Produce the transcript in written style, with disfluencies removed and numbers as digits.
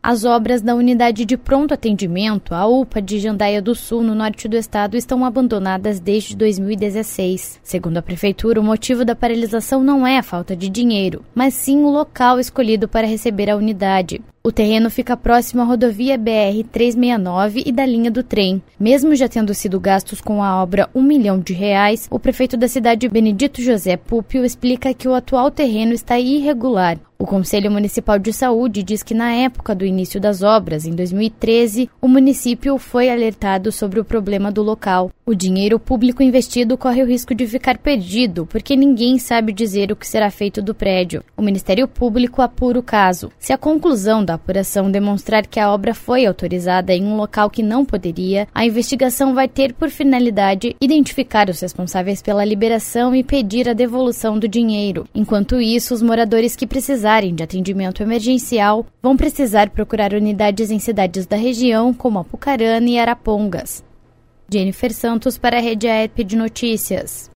As obras da unidade de pronto atendimento, a UPA de Jandaia do Sul, no norte do estado, estão abandonadas desde 2016. Segundo a prefeitura, o motivo da paralisação não é a falta de dinheiro, mas sim o local escolhido para receber a unidade. O terreno fica próximo à rodovia BR-369 e da linha do trem. Mesmo já tendo sido gastos com a obra R$1 milhão, o prefeito da cidade, Benedito José Púpio, explica que o atual terreno está irregular. O Conselho Municipal de Saúde diz que na época do início das obras, em 2013, o município foi alertado sobre o problema do local. O dinheiro público investido corre o risco de ficar perdido, porque ninguém sabe dizer o que será feito do prédio. O Ministério Público apura o caso. Se a conclusão da apuração demonstrar que a obra foi autorizada em um local que não poderia, a investigação vai ter por finalidade identificar os responsáveis pela liberação e pedir a devolução do dinheiro. Enquanto isso, os moradores que precisarem de atendimento emergencial vão precisar procurar unidades em cidades da região, como Apucarana e Arapongas. Jennifer Santos para a Rede AERP de Notícias.